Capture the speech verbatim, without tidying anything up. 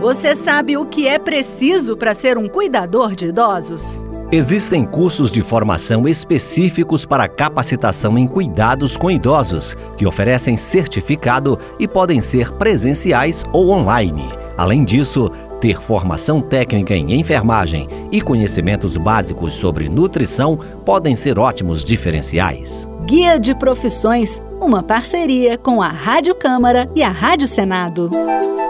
Você sabe o que é preciso para ser um cuidador de idosos? Existem cursos de formação específicos para capacitação em cuidados com idosos, que oferecem certificado e podem ser presenciais ou online. Além disso, ter formação técnica em enfermagem e conhecimentos básicos sobre nutrição podem ser ótimos diferenciais. Guia de Profissões, uma parceria com a Rádio Câmara e a Rádio Senado.